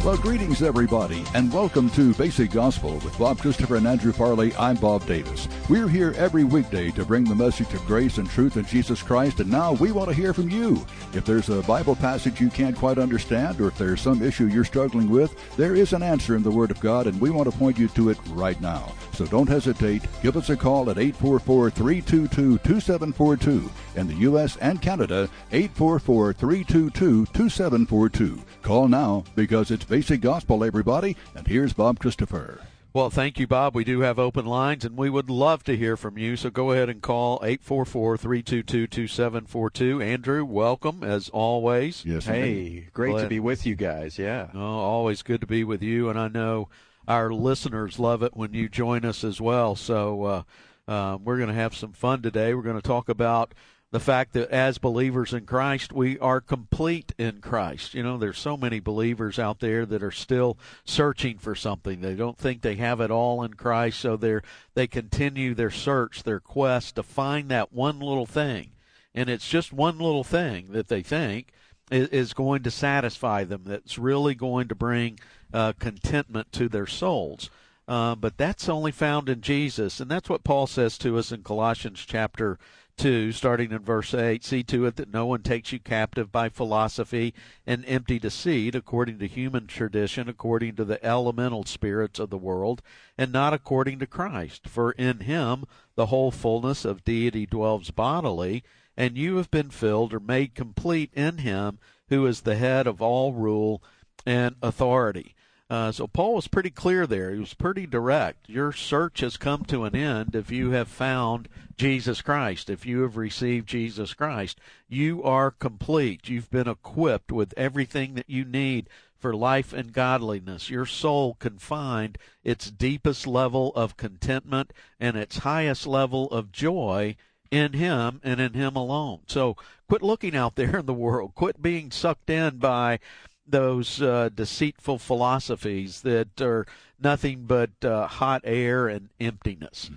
Well, greetings, everybody, and welcome to Basic Gospel with Bob Christopher and Andrew Farley. I'm Bob Davis. We're here every weekday to bring the message of grace and truth in Jesus Christ, and now we want to hear from you. If there's a Bible passage you can't quite understand, or if there's some issue you're struggling with, there is an answer in the Word of God, and we want to point you to it right now. So don't hesitate. Give us a call at 844-322-2742. In the U.S. and Canada, 844-322-2742. Call now, because it's Basic Gospel, everybody, and here's Bob Christopher. Well, thank you, Bob. We do have open lines, and we would love to hear from you, so go ahead and call 844-322-2742. Andrew, welcome, as always. Yes, hey, great to be with you guys, yeah. Oh, always good to be with you, and I know our listeners love it when you join us as well, so we're going to have some fun today. We're going to talk about the fact that as believers in Christ, we are complete in Christ. You know, there's so many believers out there that are still searching for something. They don't think they have it all in Christ, so they continue their search, their quest to find that one little thing. And it's just one little thing that they think is going to satisfy them, that's really going to bring contentment to their souls. But that's only found in Jesus, and that's what Paul says to us in Colossians chapter 2, starting in verse 8, see to it that no one takes you captive by philosophy and empty deceit, according to human tradition, according to the elemental spirits of the world, and not according to Christ. For in him the whole fullness of deity dwells bodily, and you have been filled or made complete in him who is the head of all rule and authority. So Paul was pretty clear there. He was pretty direct. Your search has come to an end if you have found Jesus Christ. If you have received Jesus Christ, you are complete. You've been equipped with everything that you need for life and godliness. Your soul can find its deepest level of contentment and its highest level of joy in him and in him alone. So quit looking out there in the world. Quit being sucked in by those deceitful philosophies that are nothing but hot air and emptiness.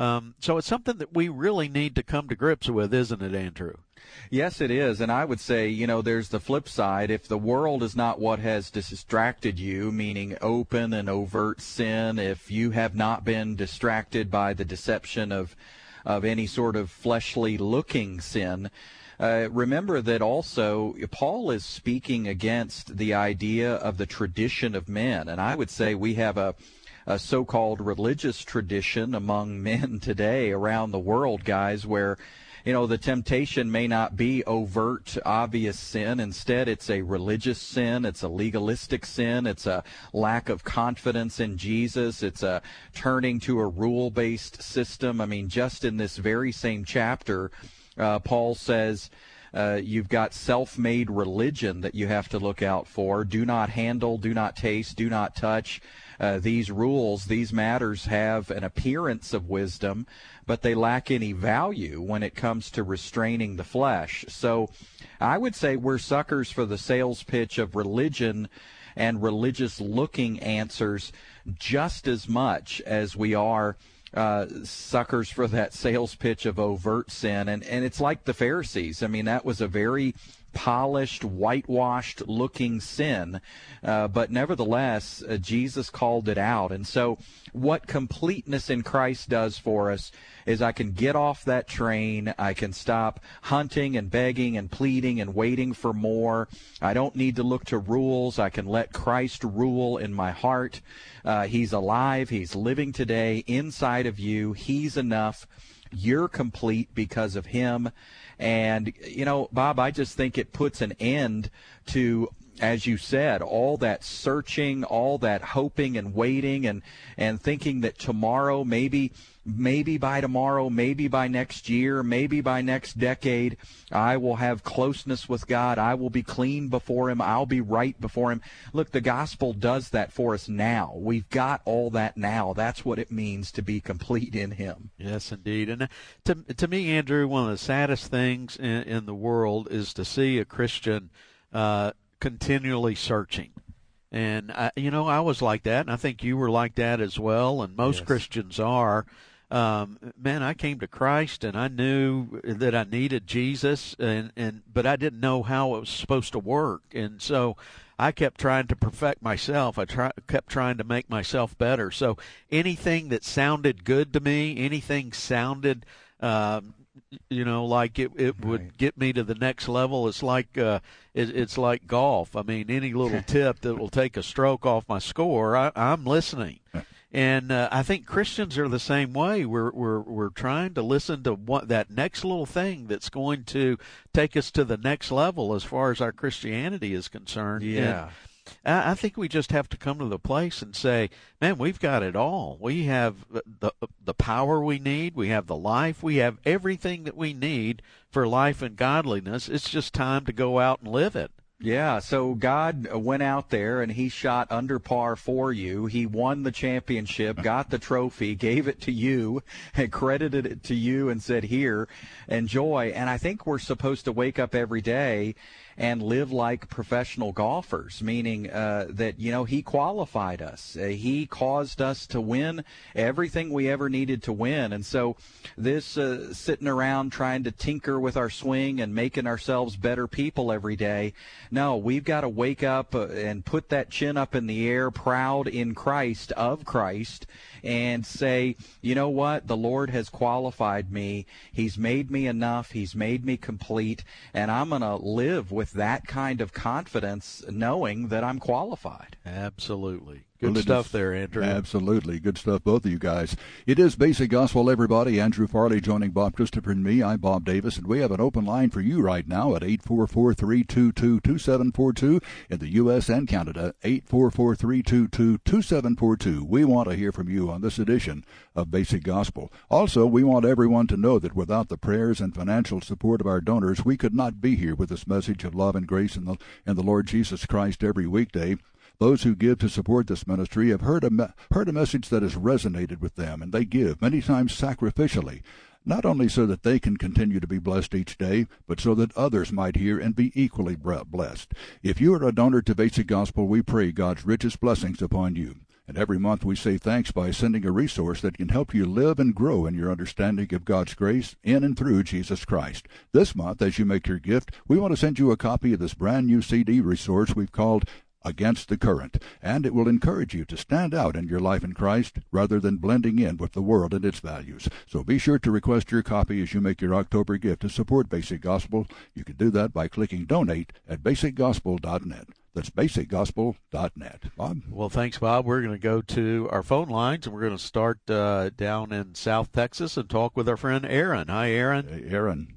So it's something that we really need to come to grips with, isn't it, Andrew? Yes, it is. And I would say, you know, there's the flip side. If the world is not what has distracted you, meaning open and overt sin, if you have not been distracted by the deception of any sort of fleshly looking sin, remember that also Paul is speaking against the idea of the tradition of men. And I would say we have a so-called religious tradition among men today around the world, guys, where, you know, the temptation may not be overt, obvious sin. Instead, it's a religious sin. It's a legalistic sin. It's a lack of confidence in Jesus. It's a turning to a rule-based system. I mean, just in this very same chapter, Paul says you've got self-made religion that you have to look out for. Do not handle, do not taste, do not touch. These rules, these matters have an appearance of wisdom, but they lack any value when it comes to restraining the flesh. So I would say we're suckers for the sales pitch of religion and religious-looking answers just as much as we are suckers for that sales pitch of overt sin. And it's like the Pharisees. I mean, that was a very polished, whitewashed looking sin, but nevertheless, Jesus called it out. And so what completeness in Christ does for us is I can get off that train. I can stop hunting and begging and pleading and waiting for more. I don't need to look to rules. I can let Christ rule in my heart. He's alive. He's living today inside of you. He's enough. You're complete because of him. And, you know, Bob, I just think it puts an end to, as you said, all that searching, all that hoping and waiting and thinking that tomorrow, maybe by tomorrow, maybe by next year, maybe by next decade, I will have closeness with God. I will be clean before him. I'll be right before him. Look, the gospel does that for us now. We've got all that now. That's what it means to be complete in him. Yes, indeed. And to me, Andrew, one of the saddest things in the world is to see a Christian continually searching. And, I was like that, and I think you were like that as well, and most Yes. Christians are. man, I came to Christ and I knew that I needed Jesus, but I didn't know how it was supposed to work. And so I kept trying to perfect myself. I kept trying to make myself better. So anything that sounded good to me, anything sounded, like it would get me to the next level. It's like it's like golf. I mean, any little tip that will take a stroke off my score, I'm listening. And I think Christians are the same way. We're trying to listen to that next little thing that's going to take us to the next level as far as our Christianity is concerned. Yeah. And I think we just have to come to the place and say, man, we've got it all. We have the power we need. We have the life. We have everything that we need for life and godliness. It's just time to go out and live it. Yeah, so God went out there and he shot under par for you. He won the championship, got the trophy, gave it to you, and credited it to you and said, here, enjoy. And I think we're supposed to wake up every day and live like professional golfers, meaning that, he qualified us. He caused us to win everything we ever needed to win. And so this sitting around trying to tinker with our swing and making ourselves better people every day, no, we've got to wake up and put that chin up in the air, proud in Christ, of Christ, and say, you know what? The Lord has qualified me. He's made me enough. He's made me complete. And I'm going to live with that kind of confidence, knowing that I'm qualified. Absolutely. Good stuff there, Andrew. Absolutely. Good stuff, both of you guys. It is Basic Gospel, everybody. Andrew Farley joining Bob Christopher and me. I'm Bob Davis, and we have an open line for you right now at 844-322-2742 in the U.S. and Canada, 844-322-2742. We want to hear from you on this edition of Basic Gospel. Also, we want everyone to know that without the prayers and financial support of our donors, we could not be here with this message of love and grace in the Lord Jesus Christ every weekday. Those who give to support this ministry have heard a message that has resonated with them, and they give, many times sacrificially, not only so that they can continue to be blessed each day, but so that others might hear and be equally blessed. If you are a donor to Basic Gospel, we pray God's richest blessings upon you. And every month we say thanks by sending a resource that can help you live and grow in your understanding of God's grace in and through Jesus Christ. This month, as you make your gift, we want to send you a copy of this brand new CD resource we've called Against the Current, and it will encourage you to stand out in your life in Christ rather than blending in with the world and its values. So be sure to request your copy as you make your October gift to support Basic Gospel. You can do that by clicking Donate at basicgospel.net. That's basicgospel.net. Bob? Well, thanks, Bob. We're going to go to our phone lines, and we're going to start down in South Texas and talk with our friend Aaron. Hi, Aaron. Hey, Aaron.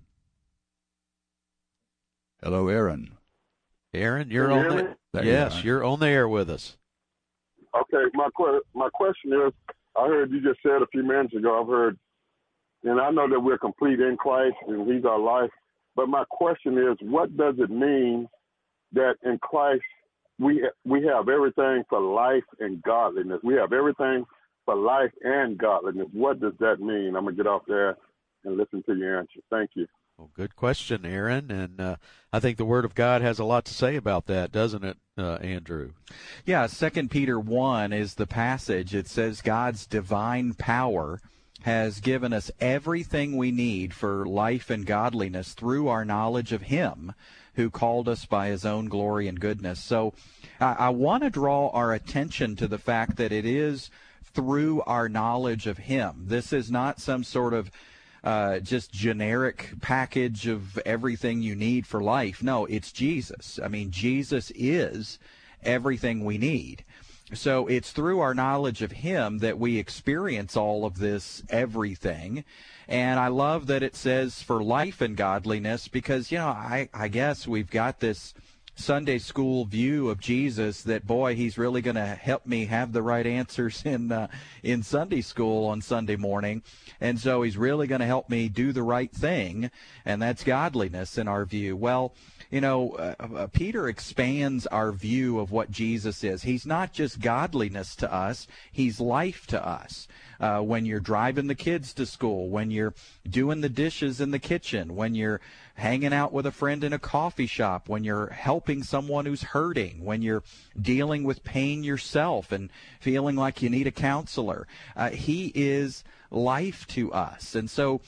Hello, Aaron. Aaron, you're on the yes, you're on the air with us. Okay, my question is, I heard you just said a few minutes ago, I've heard, and I know that we're complete in Christ and he's our life, but my question is, what does it mean that in Christ we have everything for life and godliness? We have everything for life and godliness. What does that mean? I'm going to get off there and listen to your answer. Thank you. Well, good question, Aaron, and I think the Word of God has a lot to say about that, doesn't it, Andrew? Yeah, 2 Peter 1 is the passage. It says God's divine power has given us everything we need for life and godliness through our knowledge of Him who called us by His own glory and goodness. So I want to draw our attention to the fact that it is through our knowledge of Him. This is not some sort of just generic package of everything you need for life. No, it's Jesus. I mean, Jesus is everything we need. So it's through our knowledge of Him that we experience all of this everything. And I love that it says for life and godliness because, I guess we've got this Sunday school view of Jesus that, boy, He's really going to help me have the right answers in Sunday school on Sunday morning. And so He's really going to help me do the right thing, and that's godliness in our view. Well, Peter expands our view of what Jesus is. He's not just godliness to us, He's life to us. When you're driving the kids to school, when you're doing the dishes in the kitchen, when you're hanging out with a friend in a coffee shop, when you're helping helping someone who's hurting, when you're dealing with pain yourself and feeling like you need a counselor. He is life to us. And so,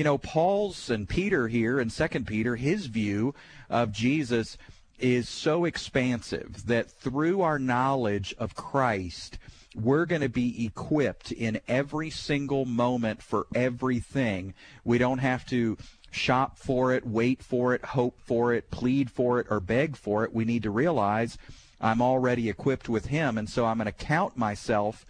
Paul's and Peter here in 2 Peter, his view of Jesus is so expansive that through our knowledge of Christ, we're going to be equipped in every single moment for everything. We don't have to shop for it, wait for it, hope for it, plead for it, or beg for it. We need to realize I'm already equipped with Him, and so I'm going to count myself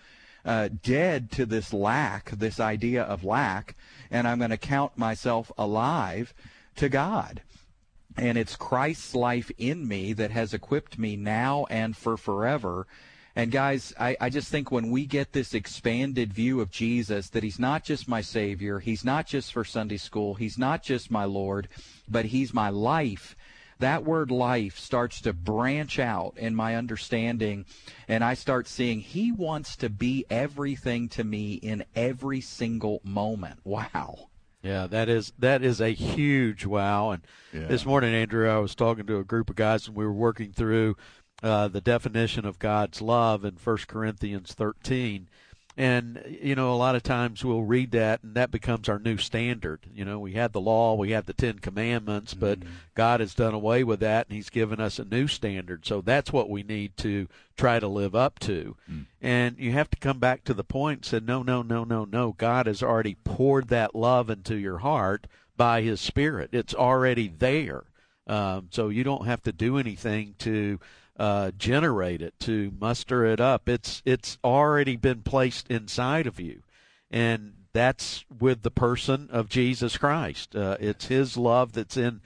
dead to this lack, this idea of lack, and I'm going to count myself alive to God. And it's Christ's life in me that has equipped me now and for forever. And guys, I just think when we get this expanded view of Jesus, that He's not just my Savior, He's not just for Sunday school, He's not just my Lord, but He's my life, that word life starts to branch out in my understanding, and I start seeing He wants to be everything to me in every single moment. Wow. Yeah, that is a huge wow. And This morning, Andrew, I was talking to a group of guys, and we were working through the definition of God's love in 1 Corinthians 13. And, a lot of times we'll read that, and that becomes our new standard. We had the law, we had the 10 Commandments, but God has done away with that, and He's given us a new standard. So that's what we need to try to live up to. And you have to come back to the point and say, no. God has already poured that love into your heart by His Spirit. It's already there. So you don't have to do anything to generate it, to muster it up. It's already been placed inside of you, and that's with the person of Jesus Christ. It's His love that's in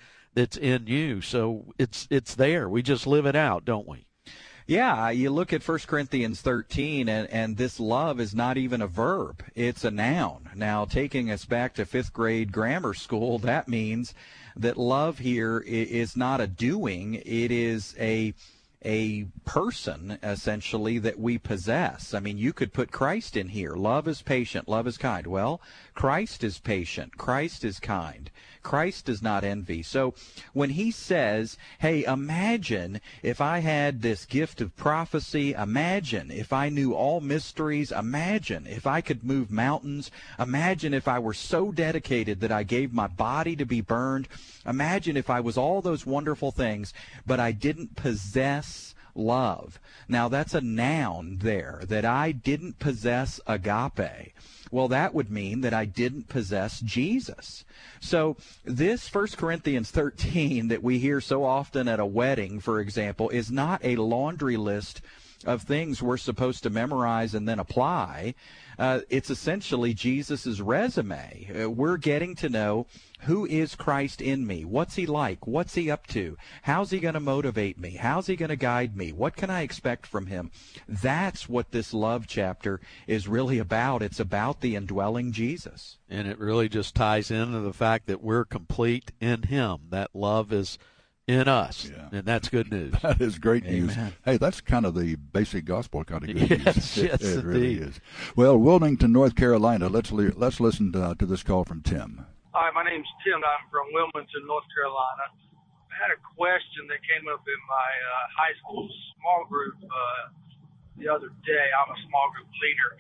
you, so it's there. We just live it out, don't we? Yeah, you look at 1 Corinthians 13, and this love is not even a verb. It's a noun. Now, taking us back to 5th grade grammar school, that means that love here is not a doing. It is a person, essentially, that we possess. I mean, you could put Christ in here. Love is patient. Love is kind. Well, Christ is patient. Christ is kind. Christ does not envy. So when He says, hey, imagine if I had this gift of prophecy, imagine if I knew all mysteries, imagine if I could move mountains, imagine if I were so dedicated that I gave my body to be burned, imagine if I was all those wonderful things, but I didn't possess love. Now that's a noun there, that I didn't possess agape. Well, that would mean that I didn't possess Jesus. So this 1 Corinthians 13 that we hear so often at a wedding, for example, is not a laundry list of things we're supposed to memorize and then apply. It's essentially Jesus' resume. We're getting to know, who is Christ in me? What's He like? What's He up to? How's He going to motivate me? How's He going to guide me? What can I expect from Him? That's what this love chapter is really about. It's about the indwelling Jesus. And it really just ties into the fact that we're complete in Him. That love is in us, and that's good news. That is great news. Amen. Hey, that's kind of the basic gospel kind of good Yes, news. yes, it really indeed. is. Well, Wilmington, North Carolina. Let's listen to this call from Tim. Hi, my name's Tim. I'm from Wilmington, North Carolina. I had a question that came up in my high school small group the other day. I'm a small group leader.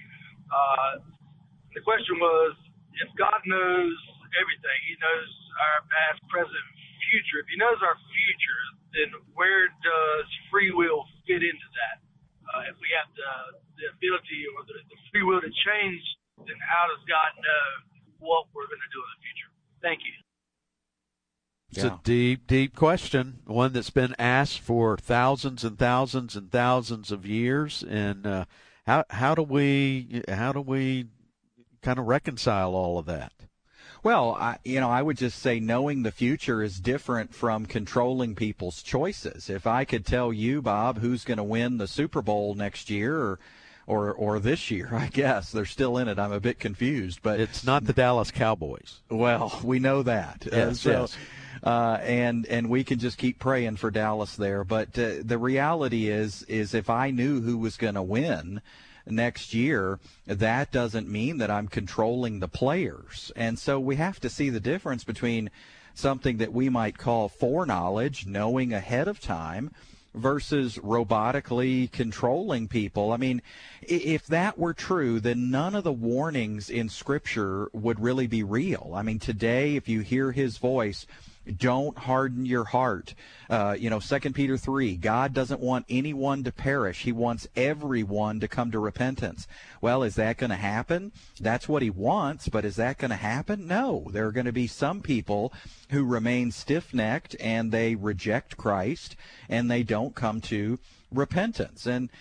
The question was, if God knows everything, He knows our past, present, future. If He knows our future, then where does free will fit into that? If we have the ability or the free will to change, then how does God know what we're going to do in the future? Thank you. It's a deep, deep question, one that's been asked for thousands and thousands and thousands of years. And how do we kind of reconcile all of that? Well, I would just say knowing the future is different from controlling people's choices. If I could tell you, Bob, who's going to win the Super Bowl next year or this year, I guess they're still in it. I'm a bit confused, but it's not the Dallas Cowboys. Well, we know that. Yes, yes. And we can just keep praying for Dallas there. But the reality is if I knew who was going to win next year, that doesn't mean that I'm controlling the players. And so we have to see the difference between something that we might call foreknowledge, knowing ahead of time, versus robotically controlling people. I mean, if that were true, then none of the warnings in Scripture would really be real. I mean, today, if you hear his voice, don't harden your heart. 2 Peter 3, God doesn't want anyone to perish. He wants everyone to come to repentance. Well, is that going to happen? That's what he wants, but is that going to happen? No. There are going to be some people who remain stiff-necked and they reject Christ and they don't come to repentance. And,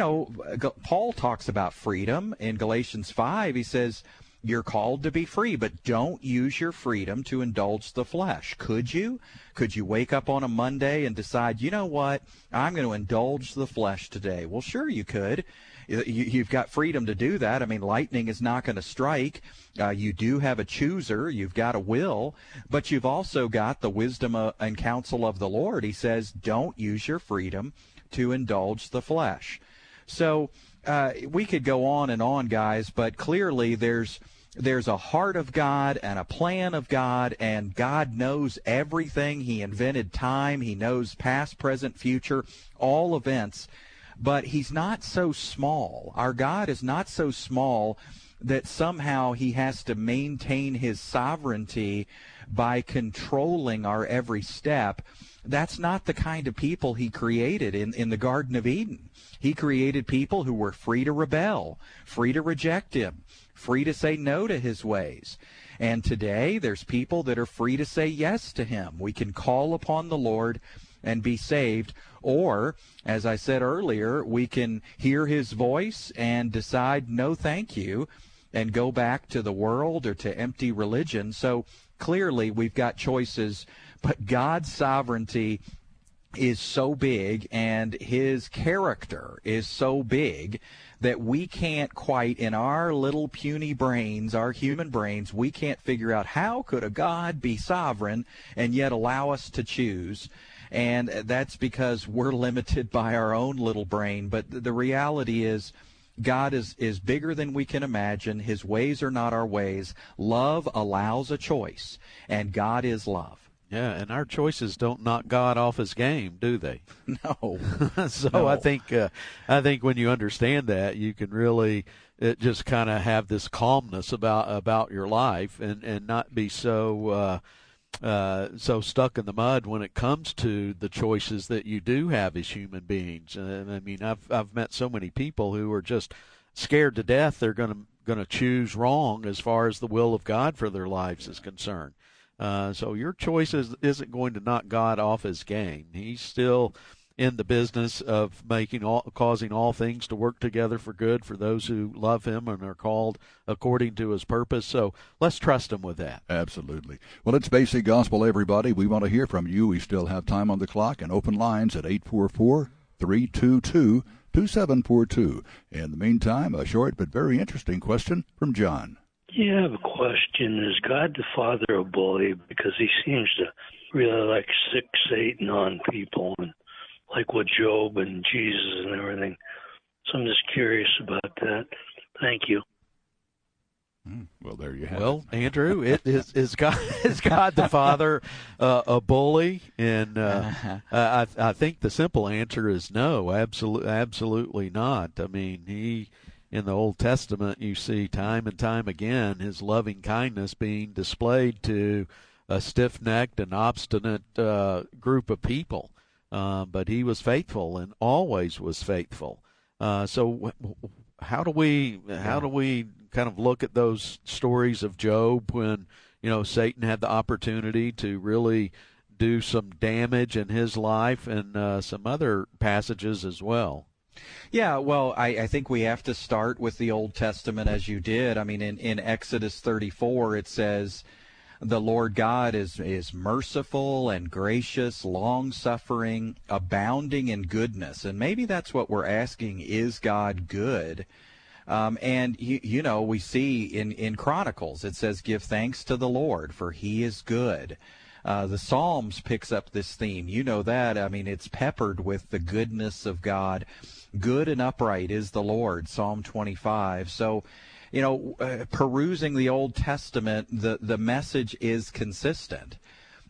Paul talks about freedom in Galatians 5. He says, you're called to be free, but don't use your freedom to indulge the flesh. Could you? Could you wake up on a Monday and decide, you know what, I'm going to indulge the flesh today? Well, sure you could. You've got freedom to do that. I mean, lightning is not going to strike. You do have a chooser. You've got a will, but you've also got the wisdom and counsel of the Lord. He says, don't use your freedom to indulge the flesh. So we could go on, guys, but clearly there's a heart of God and a plan of God, and God knows everything. He invented time. He knows past, present, future, all events. But he's not so small. Our God is not so small that somehow he has to maintain his sovereignty by controlling our every step. That's not the kind of people he created in the Garden of Eden. He created people who were free to rebel, free to reject him, free to say no to his ways. And today there's people that are free to say yes to him. We can call upon the Lord and be saved. Or, as I said earlier, we can hear his voice and decide no thank you and go back to the world or to empty religion. So clearly we've got choices, but God's sovereignty is so big and his character is so big that we can't quite, in our little puny brains, our human brains, we can't figure out how could a God be sovereign and yet allow us to choose. And that's because we're limited by our own little brain. But the reality is God is bigger than we can imagine. His ways are not our ways. Love allows a choice, and God is love. Yeah, and our choices don't knock God off his game, do they? No. So no. I think when you understand that, you can really just kind of have this calmness about your life and not be so stuck in the mud when it comes to the choices that you do have as human beings. And I mean, I've met so many people who are just scared to death they're going to choose wrong as far as the will of God for their lives is concerned. So your choice isn't going to knock God off his game. He's still in the business of causing all things to work together for good for those who love him and are called according to his purpose. So let's trust him with that. Absolutely. Well, it's Basic Gospel, everybody. We want to hear from you. We still have time on the clock and open lines at 844-322-2742. In the meantime, a short but very interesting question from John. Yeah, I have a question. Is God the Father a bully? Because he seems to really like sick Satan on people, and like with Job and Jesus and everything. So I'm just curious about that. Thank you. Well, there you have it. Well, Andrew, is God the Father a bully? And I think the simple answer is no, absolutely not. I mean, in the Old Testament, you see time and time again his loving kindness being displayed to a stiff-necked and obstinate group of people. But he was faithful and always was faithful. So how do we kind of look at those stories of Job when, Satan had the opportunity to really do some damage in his life, and some other passages as well? Yeah, well, I think we have to start with the Old Testament as you did. I mean, in Exodus 34, it says, the Lord God is merciful and gracious, long-suffering, abounding in goodness. And maybe that's what we're asking, is God good? And, we see in Chronicles, it says, give thanks to the Lord, for he is good. The Psalms picks up this theme. You know that. I mean, it's peppered with the goodness of God. Good and upright is the Lord, Psalm 25. So, perusing the Old Testament, the message is consistent.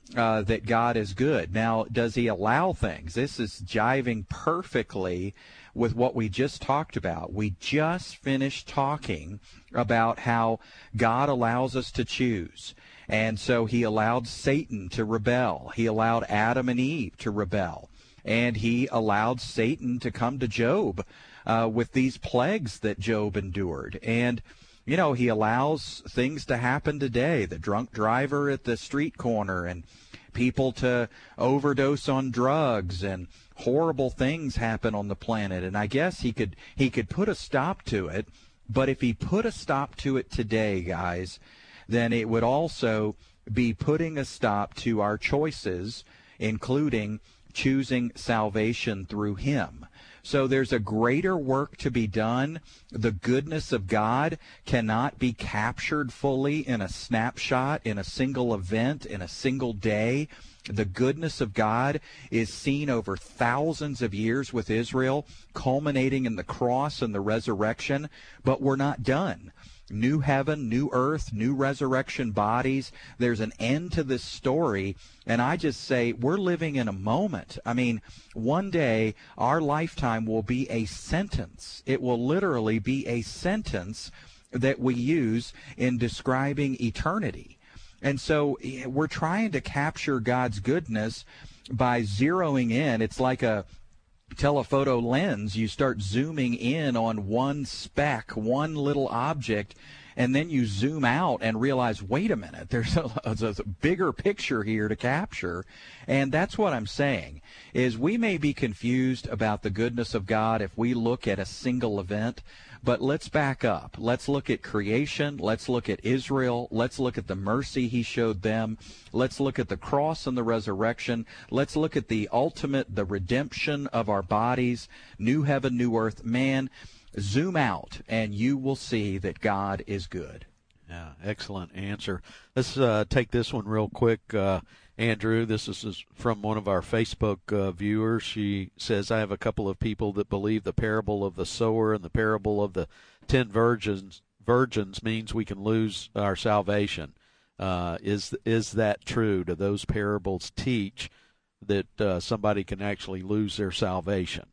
that God is good. Now, does he allow things? This is jiving perfectly with what we just talked about. We just finished talking about how God allows us to choose. And so he allowed Satan to rebel. He allowed Adam and Eve to rebel. And he allowed Satan to come to Job with these plagues that Job endured. And, you know, he allows things to happen today. The drunk driver at the street corner, and people to overdose on drugs, and horrible things happen on the planet. And I guess he could put a stop to it. But if he put a stop to it today, guys, then it would also be putting a stop to our choices, including choosing salvation through him. So there's a greater work to be done. The goodness of God cannot be captured fully in a snapshot, in a single event, in a single day. The goodness of God is seen over thousands of years with Israel, culminating in the cross and the resurrection, but we're not done. New heaven, new earth, new resurrection bodies. There's an end to this story, and I just say we're living in a moment. I mean, one day our lifetime will be a sentence. It will literally be a sentence that we use in describing eternity. And so we're trying to capture God's goodness by zeroing in. It's like a telephoto lens. You start zooming in on one speck, one little object, and then you zoom out and realize, wait a minute, there's a bigger picture here to capture. And that's what I'm saying, is we may be confused about the goodness of God if we look at a single event, but let's back up. Let's look at creation. Let's look at Israel. Let's look at the mercy he showed them. Let's look at the cross and the resurrection. Let's look at the ultimate, the redemption of our bodies, new heaven, new earth. Man, zoom out, and you will see that God is good. Yeah, excellent answer. Let's take this one real quick, Andrew. This is from one of our Facebook viewers. She says, I have a couple of people that believe the parable of the sower and the parable of the 10 virgins means we can lose our salvation. Is that true? Do those parables teach that somebody can actually lose their salvation?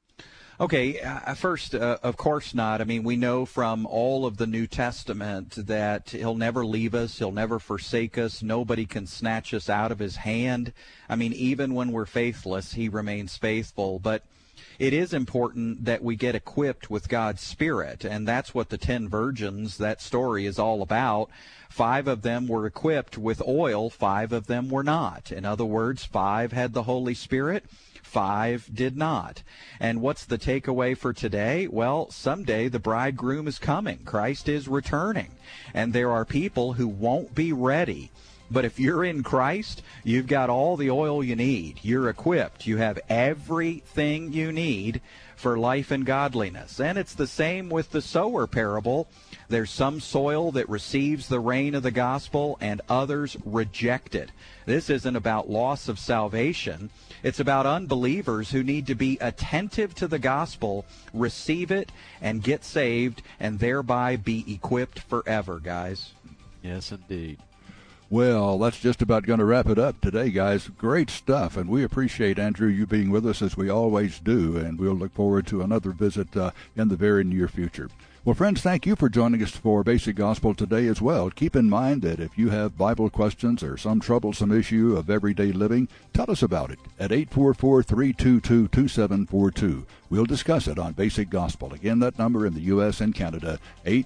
Okay, first, of course not. I mean, we know from all of the New Testament that he'll never leave us. He'll never forsake us. Nobody can snatch us out of his hand. I mean, even when we're faithless, he remains faithful. But it is important that we get equipped with God's Spirit, and that's what the 10 virgins, that story is all about. 5 of them were equipped with oil, 5 of them were not. In other words, 5 had the Holy Spirit, 5 did not. And what's the takeaway for today? Well, someday the bridegroom is coming. Christ is returning. And there are people who won't be ready. But if you're in Christ, you've got all the oil you need. You're equipped. You have everything you need for life and godliness. And it's the same with the sower parable. There's some soil that receives the rain of the gospel and others reject it. This isn't about loss of salvation. It's about unbelievers who need to be attentive to the gospel, receive it, and get saved, and thereby be equipped forever, guys. Yes, indeed. Well, that's just about going to wrap it up today, guys. Great stuff, and we appreciate, Andrew, you being with us as we always do, and we'll look forward to another visit in the very near future. Well, friends, thank you for joining us for Basic Gospel today as well. Keep in mind that if you have Bible questions or some troublesome issue of everyday living, tell us about it at 844-322-2742. We'll discuss it on Basic Gospel. Again, that number in the U.S. and Canada,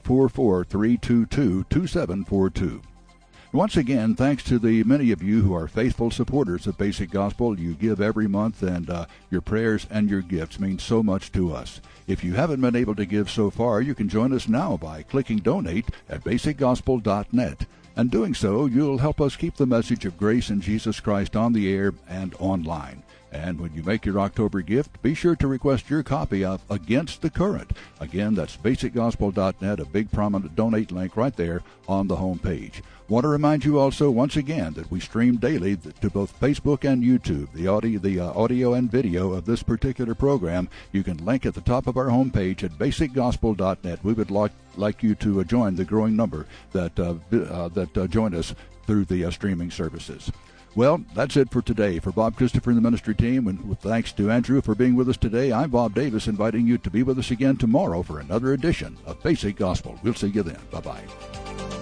844-322-2742. Once again, thanks to the many of you who are faithful supporters of Basic Gospel. You give every month, and your prayers and your gifts mean so much to us. If you haven't been able to give so far, you can join us now by clicking Donate at basicgospel.net. And doing so, you'll help us keep the message of grace in Jesus Christ on the air and online. And when you make your October gift, be sure to request your copy of Against the Current. Again, that's basicgospel.net, a big prominent donate link right there on the home page. Want to remind you also, once again, that we stream daily to both Facebook and YouTube. The audio and video of this particular program, you can link at the top of our homepage at basicgospel.net. We would like you to join the growing number that join us through the streaming services. Well, that's it for today. For Bob Christopher and the ministry team, and with thanks to Andrew for being with us today, I'm Bob Davis, inviting you to be with us again tomorrow for another edition of Basic Gospel. We'll see you then. Bye-bye.